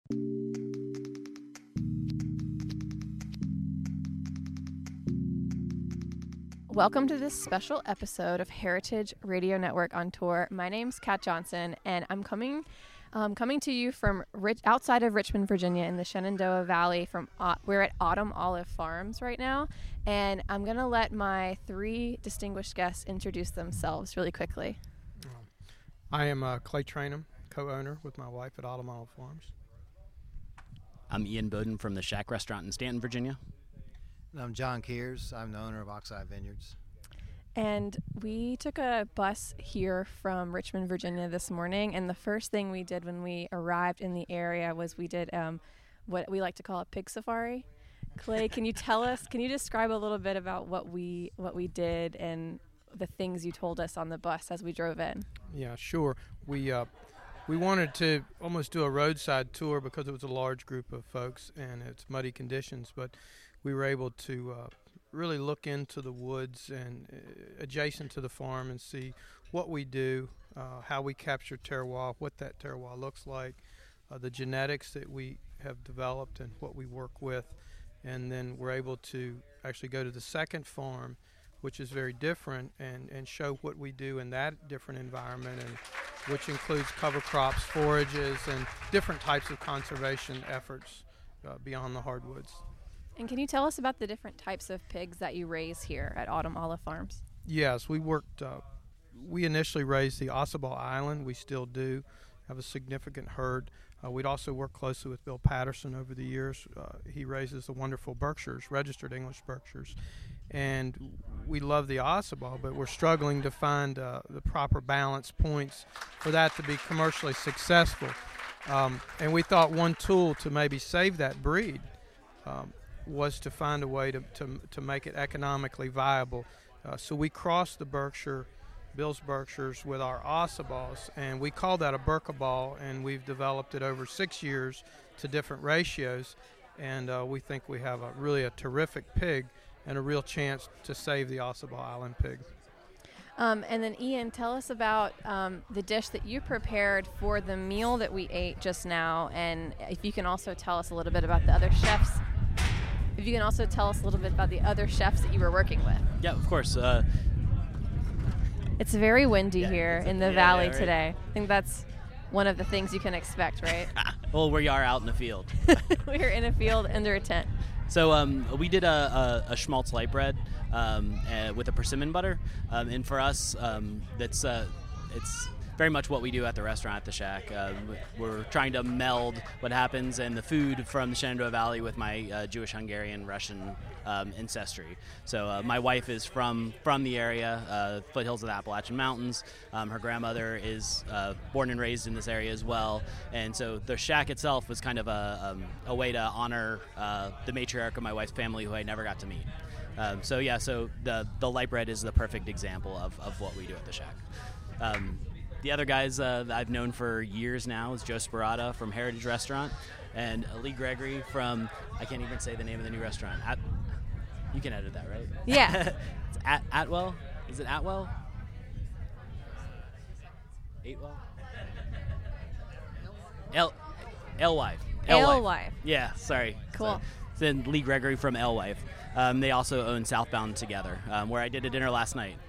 Welcome to this special episode of Heritage Radio Network on Tour. My name's Kat Johnson, and I'm coming to you from outside of Richmond, Virginia, in the Shenandoah Valley. We're at Autumn Olive Farms right now, and I'm going to let my three distinguished guests introduce themselves really quickly. I am Clay Trainum, co-owner with my wife at Autumn Olive Farms. I'm Ian Bowden from the Shack Restaurant in Stanton, Virginia. And I'm John Kears. I'm the owner of Oxeye Vineyards. And we took a bus here from Richmond, Virginia this morning, and the first thing we did when we arrived in the area was we did what we like to call a pig safari. Clay, can you describe a little bit about what we did and the things you told us on the bus as we drove in? Yeah, sure. We wanted to almost do a roadside tour because it was a large group of folks and it's muddy conditions, but we were able to really look into the woods and adjacent to the farm and see what we do, how we capture terroir, what that terroir looks like, the genetics that we have developed and what we work with. And then we're able to actually go to the second farm, which is very different, and show what we do in that different environment, and which includes cover crops, forages, and different types of conservation efforts beyond the hardwoods. And can you tell us about the different types of pigs that you raise here at Autumn Olive Farms? Yes, we initially raised the Ossabaw Island. We still do have a significant herd. We'd also worked closely with Bill Patterson over the years. He raises the wonderful Berkshires, registered English Berkshires. And we love the Ossabaw, but we're struggling to find the proper balance points for that to be commercially successful. And we thought one tool to maybe save that breed was to find a way to make it economically viable. So we crossed the Bill's Berkshires with our Ossabaws, and we call that a Berkabaw, and we've developed it over 6 years to different ratios, and we think we have really a terrific pig and a real chance to save the Ossabaw Island pig. And then Ian, tell us about the dish that you prepared for the meal that we ate just now, and if you can also tell us a little bit about the other chefs. If you can also tell us a little bit about the other chefs that you were working with. Yeah, of course. It's very windy here in the valley right. today. I think that's one of the things you can expect, right? Well, we are out in the field. We're in a field under a tent. So we did a schmaltz light bread with a persimmon butter, and for us, it's very much what we do at the restaurant at the Shack. We're trying to meld what happens in the food from the Shenandoah Valley with my Jewish, Hungarian, Russian ancestry. So my wife is from the area, foothills of the Appalachian Mountains. Her grandmother is born and raised in this area as well. And so the Shack itself was kind of a way to honor the matriarch of my wife's family, who I never got to meet. So the light bread is the perfect example of what we do at the Shack. The other guys that I've known for years now is Joe Sparata from Heritage Restaurant and Lee Gregory from, I can't even say the name of the new restaurant. You can edit that, right? Yeah. It's Atwell? Is it Atwell? Atwell? Alewife. Alewife. Yeah, sorry. Cool. Then Lee Gregory from Alewife. They also own Southbound Together, where I did a dinner last night.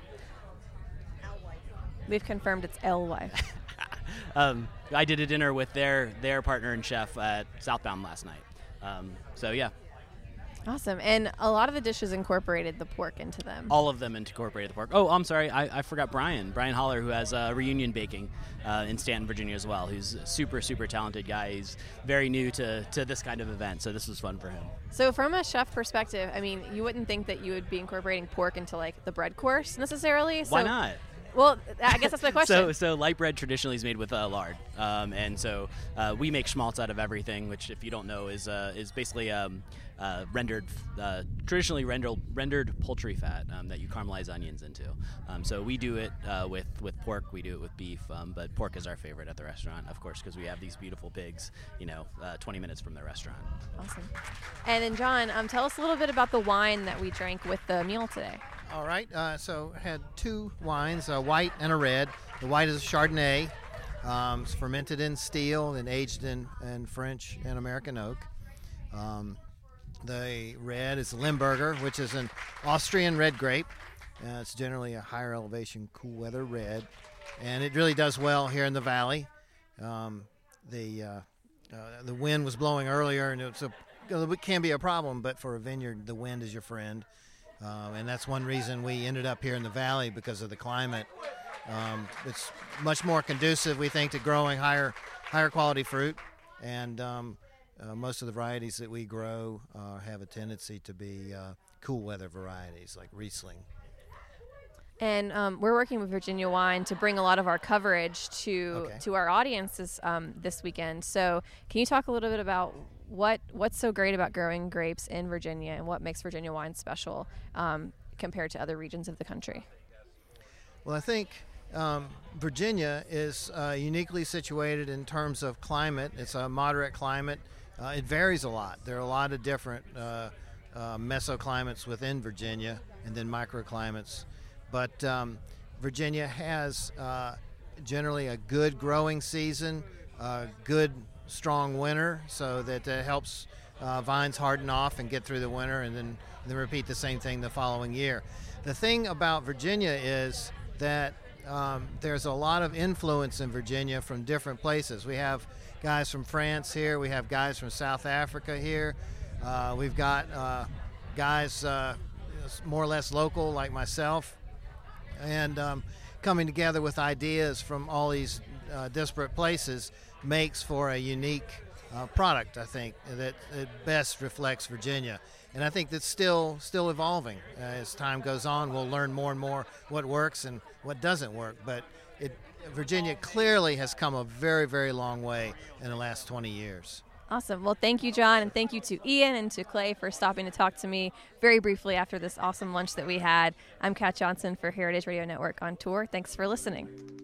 We've confirmed it's Alewife. I did a dinner with their partner and chef at Southbound last night. So yeah. Awesome. And a lot of the dishes incorporated the pork into them. All of them incorporated the pork. Oh, I'm sorry. I forgot Brian Holler, who has Reunion Baking in Stanton, Virginia as well, who's a super, super talented guy. He's very new to this kind of event, so this was fun for him. So from a chef perspective, I mean, you wouldn't think that you would be incorporating pork into, like, the bread course necessarily. So why not? Well, I guess that's my question. So light bread traditionally is made with lard, and so we make schmaltz out of everything, which, if you don't know, is basically traditionally rendered poultry fat that you caramelize onions into. So we do it with pork, we do it with beef, but pork is our favorite at the restaurant, of course, because we have these beautiful pigs, 20 minutes from the restaurant. Awesome. And then John, tell us a little bit about the wine that we drank with the meal today. All right, so I had two wines, a white and a red. The white is a Chardonnay, It's fermented in steel and aged in French and American oak. The red is Limburger, which is an Austrian red grape. It's generally a higher elevation, cool weather red, and it really does well here in the valley. The wind was blowing earlier, and it can be a problem, but for a vineyard, the wind is your friend. And that's one reason we ended up here in the valley, because of the climate. It's much more conducive, we think, to growing higher quality fruit, and most of the varieties that we grow have a tendency to be cool weather varieties like Riesling. And we're working with Virginia Wine to bring a lot of our coverage to our audiences this weekend. So can you talk a little bit about what's so great about growing grapes in Virginia, and what makes Virginia wine special compared to other regions of the country? Well, I think Virginia is uniquely situated in terms of climate. It's a moderate climate. It varies a lot. There are a lot of different mesoclimates within Virginia, and then microclimates. But Virginia has generally a good growing season, good strong winter, so that helps vines harden off and get through the winter, and then repeat the same thing the following year. The thing about Virginia is that there's a lot of influence in Virginia from different places. We have guys from France here. We have guys from South Africa here. We've got guys more or less local, like myself, and coming together with ideas from all these disparate places makes for a unique product, I think, that it best reflects Virginia. And I think that's still evolving. As time goes on, we'll learn more and more what works and what doesn't work. But Virginia clearly has come a very, very long way in the last 20 years. Awesome. Well, thank you, John, and thank you to Ian and to Clay for stopping to talk to me very briefly after this awesome lunch that we had. I'm Kat Johnson for Heritage Radio Network on Tour. Thanks for listening.